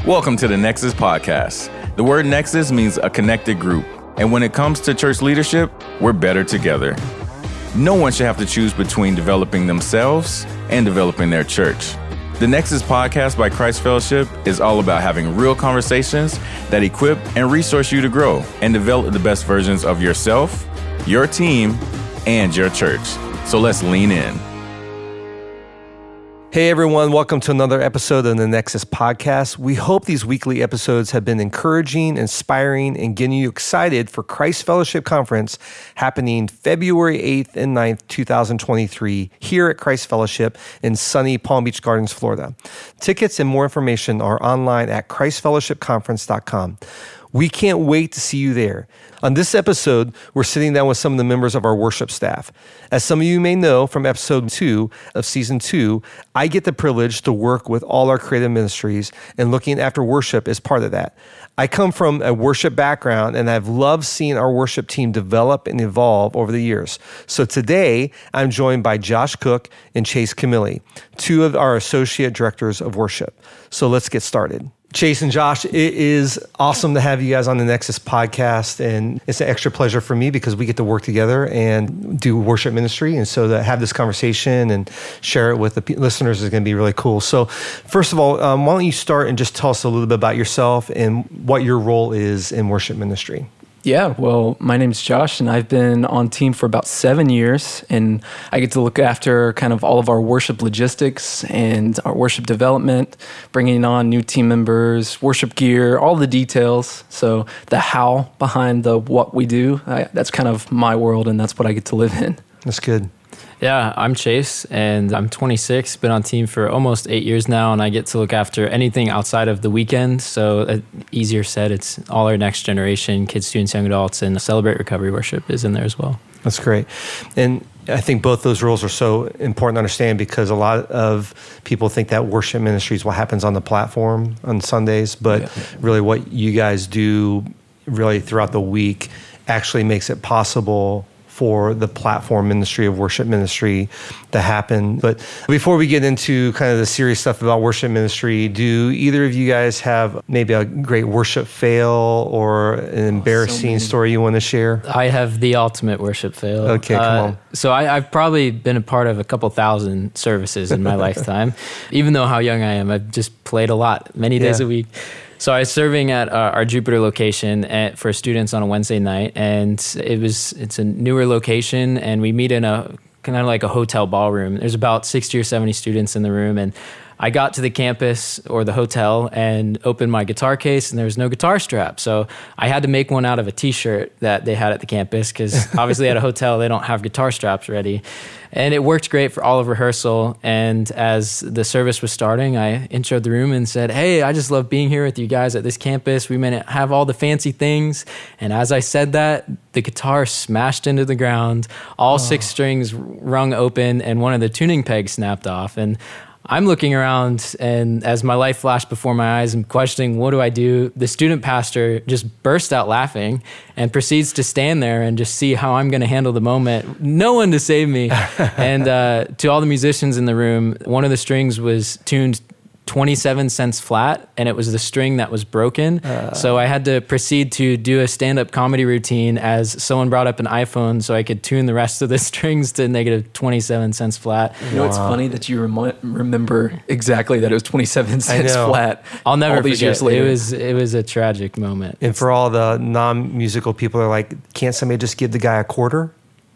Welcome to the Nexus Podcast. The word Nexus means a connected group. And when it comes to church leadership, we're better together. No one should have to choose between developing themselves and developing their church. The Nexus Podcast by Christ Fellowship is all about having real conversations that equip and resource you to grow and develop the best versions of yourself, your team, and your church. So let's lean in. Hey everyone, welcome to another episode of the Nexus Podcast. We hope these weekly episodes have been encouraging, inspiring, and getting you excited for Christ Fellowship Conference happening February 8th and 9th, 2023 here at Christ Fellowship in sunny Palm Beach Gardens, Florida. Tickets and more information are online at christfellowshipconference.com. We can't wait to see you there. On this episode, we're sitting down with some of the members of our worship staff. As some of you may know from episode 2 of season 2, I get the privilege to work with all our creative ministries, and looking after worship is part of that. I come from a worship background, and I've loved seeing our worship team develop and evolve over the years. So today, I'm joined by Josh Cook and Chase Camilli, two of our associate directors of worship. So let's get started. Chase and Josh, it is awesome to have you guys on the Nexus Podcast, and it's an extra pleasure for me because we get to work together and do worship ministry, and so to have this conversation and share it with the listeners is going to be really cool. So first of all, why don't you start and just tell us a little bit about yourself and what your role is in worship ministry? Yeah, well, my name's Josh, and I've been on team for about 7 years, and I get to look after kind of all of our worship logistics and our worship development, bringing on new team members, worship gear, all the details. So the how behind the what we do, that's kind of my world, and that's what I get to live in. That's good. Yeah, I'm Chase, and I'm 26, been on team for almost 8 years now, and I get to look after anything outside of the weekend. So easier said, it's all our next generation, kids, students, young adults, and Celebrate Recovery Worship is in there as well. That's great. And I think both those roles are so important to understand because a lot of people think that worship ministry is what happens on the platform on Sundays, but really what you guys do really throughout the week actually makes it possible for the platform ministry of worship ministry to happen. But before we get into kind of the serious stuff about worship ministry, do either of you guys have maybe a great worship fail or an embarrassing story you want to share? I have the ultimate worship fail. Okay, come on. So I've probably been a part of a couple thousand services in my lifetime. Even though how young I am, I've just played a lot, many days a week. So I was serving at our Jupiter location for students on a Wednesday night, and it's a newer location, and we meet in a kind of like a hotel ballroom. There's about 60 or 70 students in the room, and I got to the campus or the hotel and opened my guitar case, and there was no guitar strap. So I had to make one out of a T-shirt that they had at the campus because obviously at a hotel, they don't have guitar straps ready. And it worked great for all of rehearsal. And as the service was starting, I introed the room and said, "Hey, I just love being here with you guys at this campus. We may not have all the fancy things." And as I said that, the guitar smashed into the ground, all 6 strings rung open, and one of the tuning pegs snapped off. And I'm looking around, and as my life flashed before my eyes, I'm questioning, what do I do? The student pastor just burst out laughing and proceeds to stand there and just see how I'm going to handle the moment. No one to save me. And to all the musicians in the room, one of the strings was tuned 27 cents flat, and it was the string that was broken. So I had to proceed to do a stand-up comedy routine as someone brought up an iPhone so I could tune the rest of the strings to negative 27 cents flat. You know, it's funny that you remember exactly that it was 27 cents flat. I'll never forget. Years later. It was a tragic moment. And for all the non-musical people are like, can't somebody just give the guy a quarter?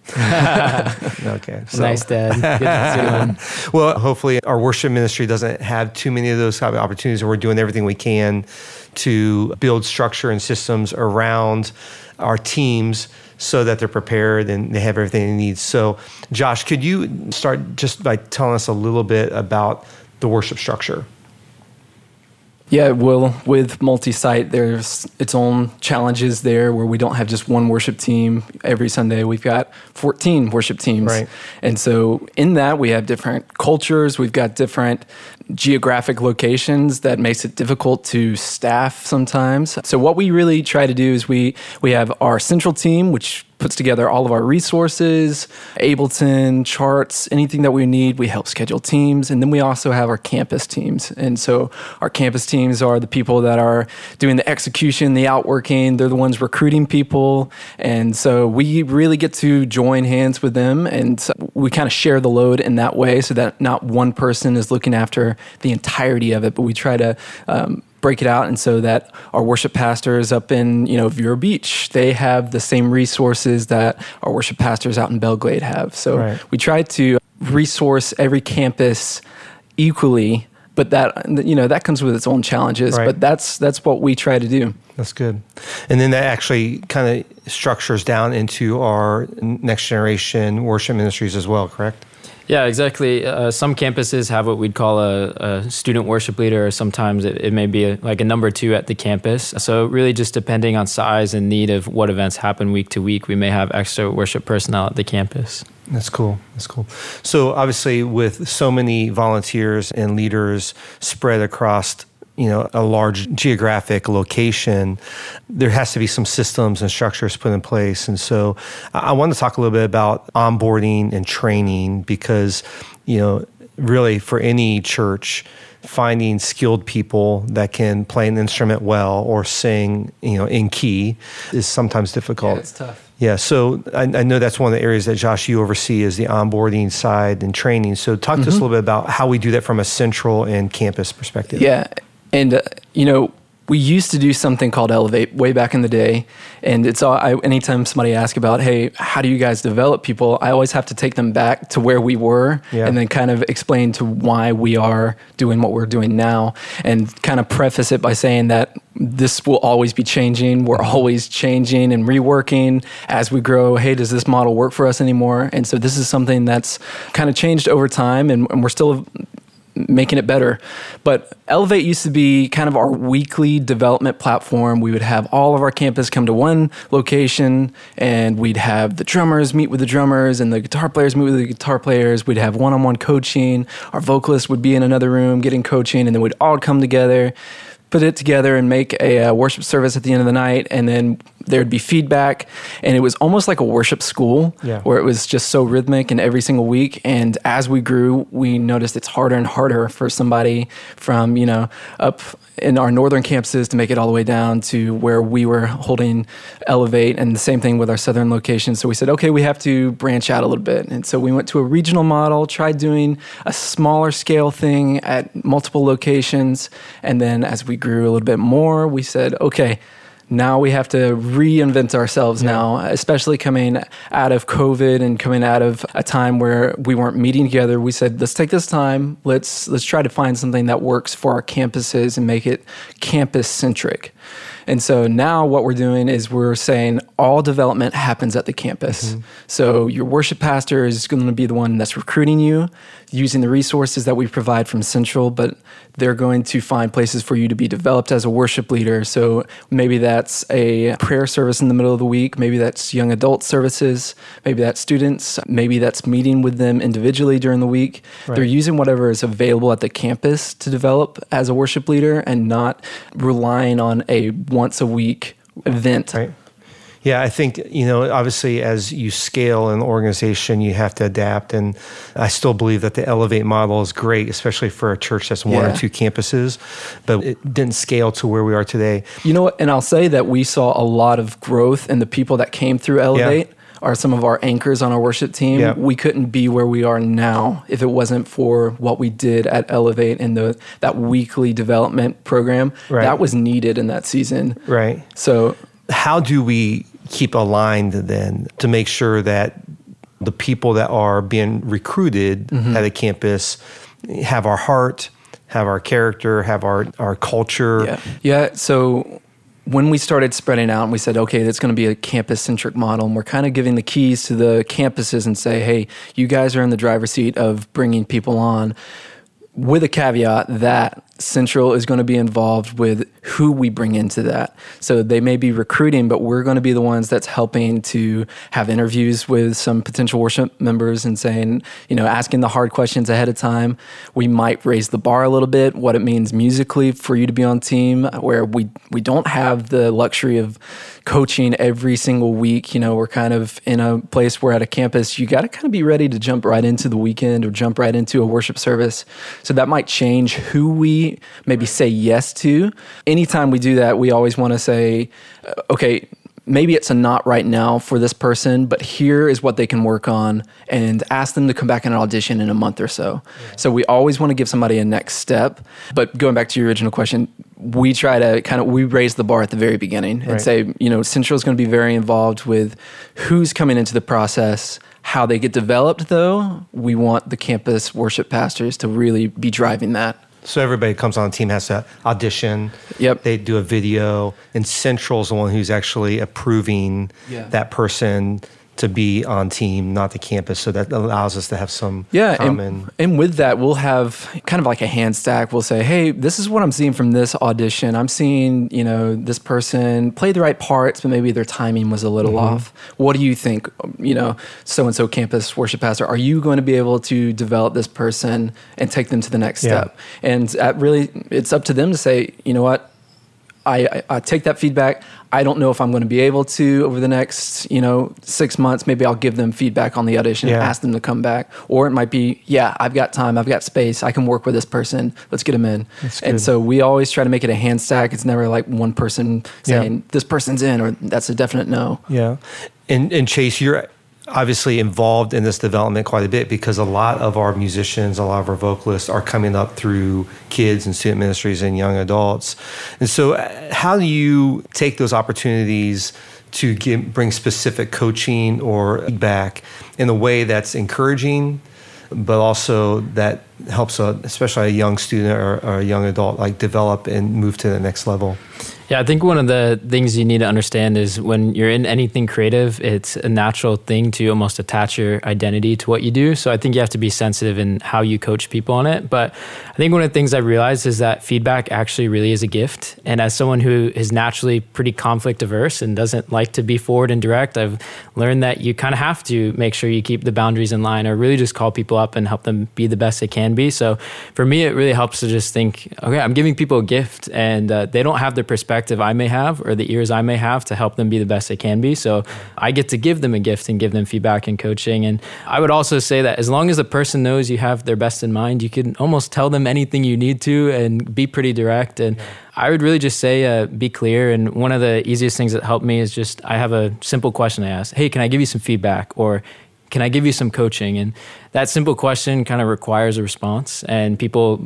Okay. So. Nice, Dad. Good to see you. Well, hopefully our worship ministry doesn't have too many of those kind of opportunities, and we're doing everything we can to build structure and systems around our teams so that they're prepared and they have everything they need. So, Josh, could you start just by telling us a little bit about the worship structure? Yeah, well, with multi-site, there's its own challenges there where we don't have just one worship team every Sunday. We've got 14 worship teams. Right. And so in that, we have different cultures. We've got different geographic locations that makes it difficult to staff sometimes. So what we really try to do is we have our central team, which puts together all of our resources, Ableton, charts, anything that we need. We help schedule teams. And then we also have our campus teams. And so our campus teams are the people that are doing the execution, the outworking. They're the ones recruiting people. And so we really get to join hands with them. And so we kind of share the load in that way so that not one person is looking after the entirety of it, but we try to break it out, and so that our worship pastors up in Vero Beach, they have the same resources that our worship pastors out in Belglade have. So we try to resource every campus equally, but that comes with its own challenges. But that's what we try to do. That's good. And then that actually kind of structures down into our next generation worship ministries as well, correct? Yeah, exactly. Some campuses have what we'd call a student worship leader, or sometimes it may be like a number 2 at the campus. So really just depending on size and need of what events happen week to week, we may have extra worship personnel at the campus. That's cool. So obviously with so many volunteers and leaders spread across a large geographic location, there has to be some systems and structures put in place. And so I want to talk a little bit about onboarding and training because, really for any church, finding skilled people that can play an instrument well or sing, in key is sometimes difficult. Yeah, it's tough. Yeah, so I know that's one of the areas that, Josh, you oversee is the onboarding side and training. So talk to us a little bit about how we do that from a central and campus perspective. Yeah. And, we used to do something called Elevate way back in the day. And anytime somebody asks about, hey, how do you guys develop people? I always have to take them back to where we were and then kind of explain to why we are doing what we're doing now and kind of preface it by saying that this will always be changing. We're always changing and reworking as we grow. Hey, does this model work for us anymore? And so this is something that's kind of changed over time and we're still making it better. But Elevate used to be kind of our weekly development platform. We would have all of our campus come to one location and we'd have the drummers meet with the drummers and the guitar players meet with the guitar players. We'd have one-on-one coaching. Our vocalist would be in another room getting coaching and then we'd all come together, put it together and make a worship service at the end of the night. And then there'd be feedback. And it was almost like a worship school where it was just so rhythmic and every single week. And as we grew, we noticed it's harder and harder for somebody from, up in our northern campuses to make it all the way down to where we were holding Elevate, and the same thing with our southern location. So we said, okay, we have to branch out a little bit. And so we went to a regional model, tried doing a smaller scale thing at multiple locations. And then as we grew a little bit more, we said, okay, now we have to reinvent ourselves now, especially coming out of COVID and coming out of a time where we weren't meeting together. We said, let's take this time. Let's try to find something that works for our campuses and make it campus centric. And so now what we're doing is we're saying all development happens at the campus. So your worship pastor is going to be the one that's recruiting you, using the resources that we provide from Central, but they're going to find places for you to be developed as a worship leader. So maybe that's a prayer service in the middle of the week. Maybe that's young adult services. Maybe that's students. Maybe that's meeting with them individually during the week. They're using whatever is available at the campus to develop as a worship leader and not relying on a once a week event. Right. Yeah, I think, obviously as you scale an organization, you have to adapt. And I still believe that the Elevate model is great, especially for a church that's one or two campuses, but it didn't scale to where we are today. You know what? And I'll say that we saw a lot of growth in the people that came through Elevate. Are some of our anchors on our worship team. We couldn't be where we are now if it wasn't for what we did at Elevate and that weekly development program. That was needed in that season. Right. So how do we keep aligned then to make sure that the people that are being recruited at a campus have our heart, have our character, have our culture? Yeah. So when we started spreading out and we said, okay, that's going to be a campus-centric model, and we're kind of giving the keys to the campuses and say, hey, you guys are in the driver's seat of bringing people on, with a caveat that Central is going to be involved with who we bring into that. So they may be recruiting, but we're going to be the ones that's helping to have interviews with some potential worship members and saying, asking the hard questions ahead of time. We might raise the bar a little bit, what it means musically for you to be on team, where we don't have the luxury of coaching every single week. We're kind of in a place where at a campus, you got to kind of be ready to jump right into the weekend or jump right into a worship service. So that might change who we maybe say yes to. Anytime we do that, we always want to say, okay, maybe it's a not right now for this person, but here is what they can work on, and ask them to come back in an audition in a month or so. Yeah. So we always want to give somebody a next step. But going back to your original question, we try to we raise the bar at the very beginning and say, Central is going to be very involved with who's coming into the process. How they get developed, though, we want the campus worship pastors to really be driving that. So everybody comes on the team has to audition. Yep. They do a video, and Central's the one who's actually approving that person to be on team, not the campus. So that allows us to have some common. And with that, we'll have kind of like a hand stack. We'll say, hey, this is what I'm seeing from this audition. I'm seeing, this person play the right parts, but maybe their timing was a little off. What do you think, so-and-so campus worship pastor, are you going to be able to develop this person and take them to the next step? And really, it's up to them to say, you know what, I take that feedback. I don't know if I'm going to be able to over the next, 6 months. Maybe I'll give them feedback on the audition and ask them to come back. Or it might be, I've got time, I've got space, I can work with this person. Let's get them in. And so we always try to make it a hand stack. It's never like one person saying this person's in or that's a definite no. Yeah. And Chase, you're obviously involved in this development quite a bit because a lot of our musicians, a lot of our vocalists are coming up through kids and student ministries and young adults. And so how do you take those opportunities to bring specific coaching or feedback in a way that's encouraging, but also that helps especially a young student or a young adult develop and move to the next level? Yeah, I think one of the things you need to understand is when you're in anything creative, it's a natural thing to almost attach your identity to what you do. So I think you have to be sensitive in how you coach people on it. But I think one of the things I've realized is that feedback actually really is a gift. And as someone who is naturally pretty conflict averse and doesn't like to be forward and direct, I've learned that you kind of have to make sure you keep the boundaries in line or really just call people up and help them be the best they can be. So for me, it really helps to just think, okay, I'm giving people a gift and they don't have the perspective I may have or the ears I may have to help them be the best they can be. So I get to give them a gift and give them feedback and coaching. And I would also say that as long as the person knows you have their best in mind, you can almost tell them anything you need to and be pretty direct. And I would really just say, be clear. And one of the easiest things that helped me is just, I have a simple question I ask. Hey, can I give you some feedback? Or can I give you some coaching? And that simple question kind of requires a response. And people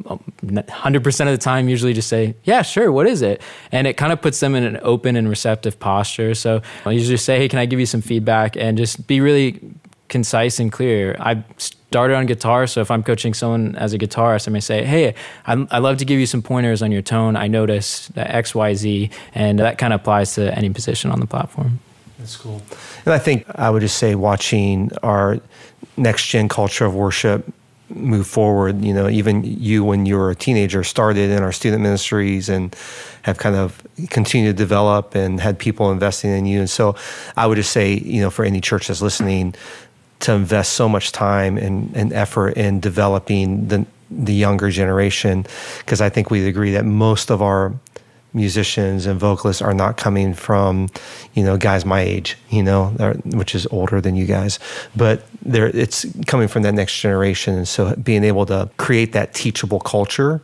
100% of the time usually just say, yeah, sure, what is it? And it kind of puts them in an open and receptive posture. So I usually just say, hey, can I give you some feedback? And just be really concise and clear. I started on guitar, so if I'm coaching someone as a guitarist, I may say, hey, I'd love to give you some pointers on your tone. I noticed that X, Y, Z. And that kind of applies to any position on the platform. That's cool. And I think I would just say watching our next gen culture of worship move forward, even you when you were a teenager started in our student ministries and have kind of continued to develop and had people investing in you. And so I would just say, for any church that's listening, to invest so much time and effort in developing the younger generation, because I think we'd agree that most of our musicians and vocalists are not coming from, guys my age, which is older than you guys, but it's coming from that next generation. And so being able to create that teachable culture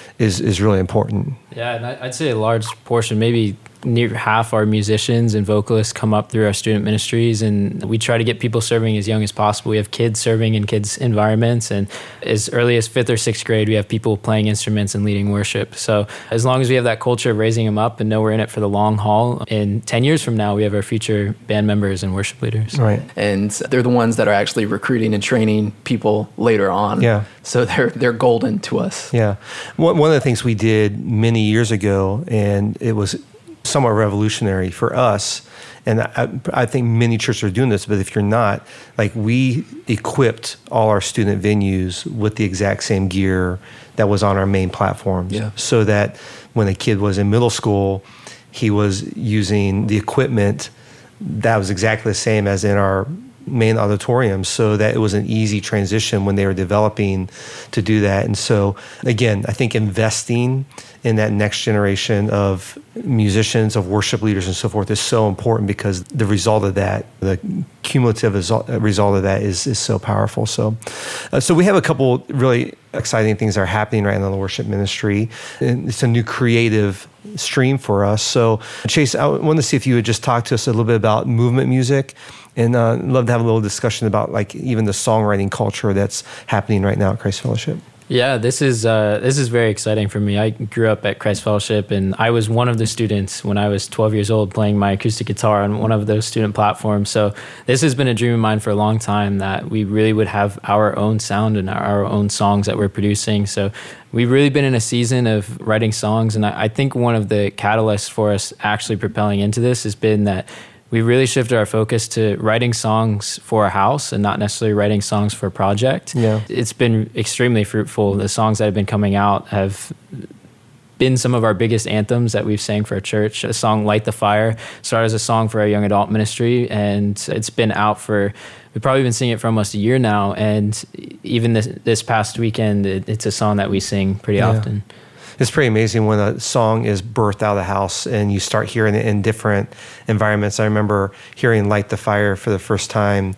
is really important. Yeah, and I'd say a large portion, maybe near half our musicians and vocalists come up through our student ministries, and we try to get people serving as young as possible. We have kids serving in kids' environments, and as early as 5th or 6th grade, we have people playing instruments and leading worship. So as long as we have that culture of raising them up and know we're in it for the long haul, in 10 years from now, we have our future band members and worship leaders. Right. And they're the ones that are actually recruiting and training people later on. Yeah. So they're golden to us. Yeah. One of the things we did many years ago, and it was somewhat revolutionary for us, and I think many churches are doing this, but if you're not, we equipped all our student venues with the exact same gear that was on our main platforms. Yeah. So that when a kid was in middle school, he was using the equipment that was exactly the same as in our main auditorium, so that it was an easy transition when they were developing to do that. And so, again, I think investing in that next generation of musicians, of worship leaders and so forth is so important, because the result of that, the cumulative result of that is so powerful. So we have a couple really exciting things that are happening right now in the worship ministry. And it's a new creative stream for us. So Chase, I want to see if you would just talk to us a little bit about movement music, and love to have a little discussion about like even the songwriting culture that's happening right now at Christ Fellowship. Yeah, this is very exciting for me. I grew up at Christ Fellowship, and I was one of the students when I was 12 years old playing my acoustic guitar on one of those student platforms. So this has been a dream of mine for a long time, that we really would have our own sound and our own songs that we're producing. So we've really been in a season of writing songs, and I think one of the catalysts for us actually propelling into this has been that we really shifted our focus to writing songs for a house and not necessarily writing songs for a project. Yeah. It's been extremely fruitful. The songs that have been coming out have been some of our biggest anthems that we've sang for a church. A song, Light the Fire, started as a song for our young adult ministry, and it's been out for, we've probably been singing it for almost a year now. And even this past weekend, it's a song that we sing pretty often. It's pretty amazing when a song is birthed out of the house and you start hearing it in different environments. I remember hearing Light the Fire for the first time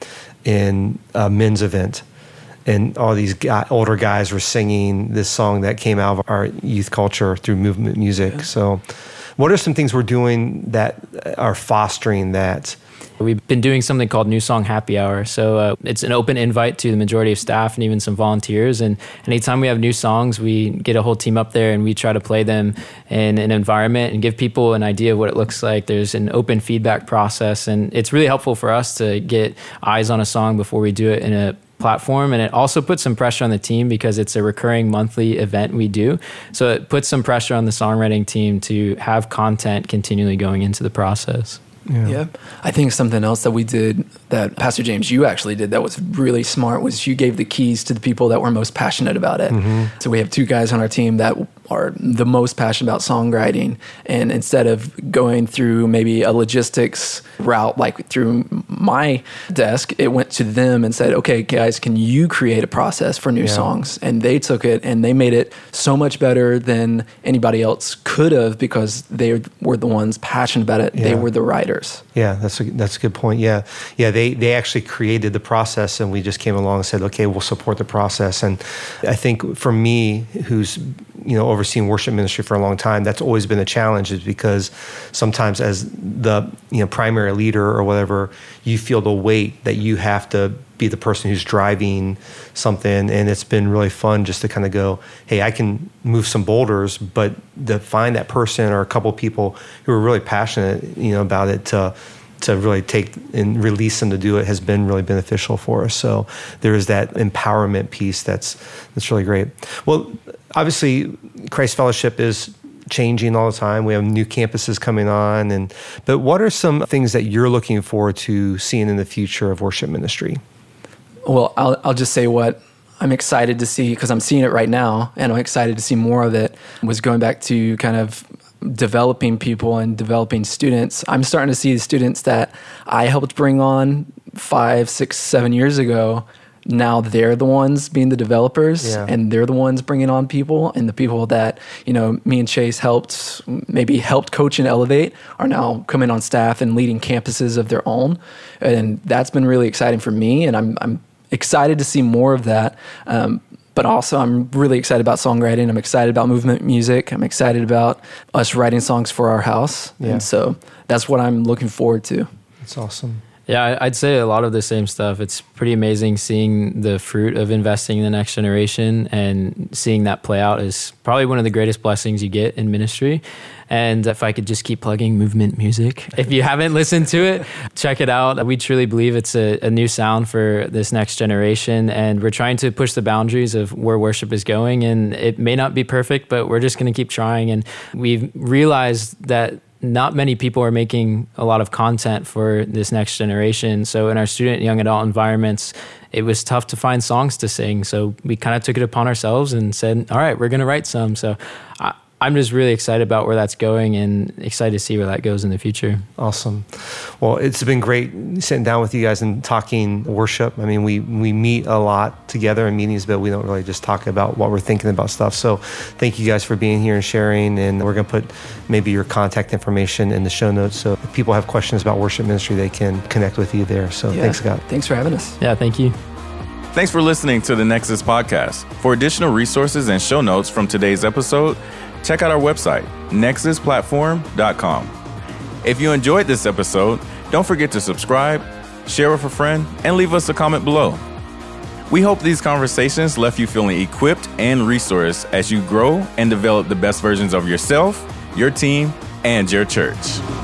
in a men's event, and all these older guys were singing this song that came out of our youth culture through movement music. Yeah. So what are some things we're doing that are fostering that? We've been doing something called New Song Happy Hour. So it's an open invite to the majority of staff and even some volunteers. And anytime we have new songs, we get a whole team up there and we try to play them in an environment and give people an idea of what it looks like. There's an open feedback process, and it's really helpful for us to get eyes on a song before we do it in a platform. And it also puts some pressure on the team because it's a recurring monthly event we do. So it puts some pressure on the songwriting team to have content continually going into the process. Yeah. I think something else that we did, that Pastor James, you actually did, that was really smart, was you gave the keys to the people that were most passionate about it. Mm-hmm. So we have two guys on our team that are the most passionate about songwriting. And instead of going through maybe a logistics route, like through my desk, it went to them and said, okay, guys, can you create a process for new songs? And they took it and they made it so much better than anybody else could have, because they were the ones passionate about it. Yeah. They were the writers. Yeah, that's a good point. Yeah. They actually created the process, and we just came along and said, okay, we'll support the process. And I think for me, who's overseen worship ministry for a long time, that's always been a challenge, is because sometimes as the primary leader or whatever, you feel the weight that you have to be the person who's driving something. And it's been really fun just to kind of go, hey, I can move some boulders, but to find that person or a couple of people who are really passionate about it to really take and release them to do it has been really beneficial for us. So there is that empowerment piece that's really great. Well, obviously, Christ Fellowship is changing all the time. We have new campuses coming on, but what are some things that you're looking forward to seeing in the future of worship ministry? Well, I'll just say what I'm excited to see, because I'm seeing it right now, and I'm excited to see more of it, was going back to kind of developing people and developing students. I'm starting to see the students that I helped bring on 5, 6, 7 years ago. Now they're the ones being the developers, and they're the ones bringing on people, and the people that, me and Chase helped coach and elevate are now coming on staff and leading campuses of their own. And that's been really exciting for me. And I'm excited to see more of that. But also I'm really excited about songwriting. I'm excited about movement music. I'm excited about us writing songs for our house. Yeah. And so that's what I'm looking forward to. That's awesome. Yeah, I'd say a lot of the same stuff. It's pretty amazing seeing the fruit of investing in the next generation, and seeing that play out is probably one of the greatest blessings you get in ministry. And if I could just keep plugging movement music, if you haven't listened to it, check it out. We truly believe it's a new sound for this next generation, and we're trying to push the boundaries of where worship is going. And it may not be perfect, but we're just going to keep trying. And we've realized that not many people are making a lot of content for this next generation. So in our student and young adult environments, it was tough to find songs to sing. So we kind of took it upon ourselves and said, all right, we're going to write some. So I'm just really excited about where that's going and excited to see where that goes in the future. Awesome. Well, it's been great sitting down with you guys and talking worship. I mean, we meet a lot together in meetings, but we don't really just talk about what we're thinking about stuff. So thank you guys for being here and sharing. And we're going to put maybe your contact information in the show notes. So if people have questions about worship ministry, they can connect with you there. So thanks, Scott. Thanks for having us. Yeah, thank you. Thanks for listening to the Nexus Podcast. For additional resources and show notes from today's episode, check out our website, nexusplatform.com. If you enjoyed this episode, don't forget to subscribe, share with a friend, and leave us a comment below. We hope these conversations left you feeling equipped and resourced as you grow and develop the best versions of yourself, your team, and your church.